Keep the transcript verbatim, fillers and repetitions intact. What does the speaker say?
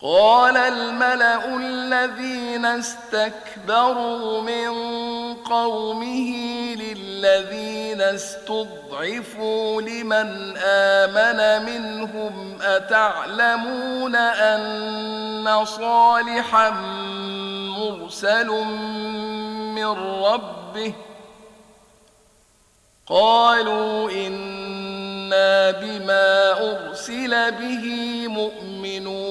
قال الملأ الذين استكبروا من قومه للذين استضعفوا لمن آمن منهم أتعلمون أن صالحا مرسل من ربه قالوا إنا بما أرسل به مؤمنون